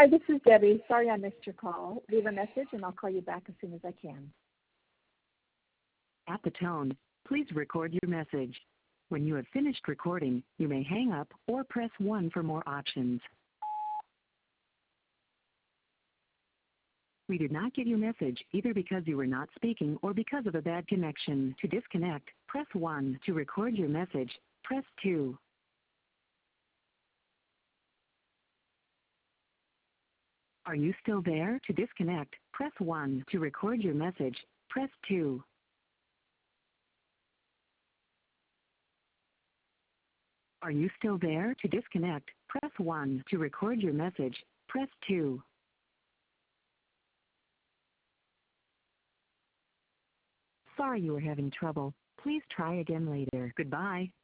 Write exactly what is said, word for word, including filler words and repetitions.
Hi, this is Debbie. Sorry I missed your call. Leave a message and I'll call you back as soon as I can. At the tone, please record your message. When you have finished recording, you may hang up or press one for more options. We did not get your message either because you were not speaking or because of a bad connection. To disconnect, press one. To record your message, press two. Are you still there? To disconnect, press one. To record your message, press two. Are you still there? To disconnect, press one. To record your message, press two. Sorry you are having trouble. Please try again later. Goodbye.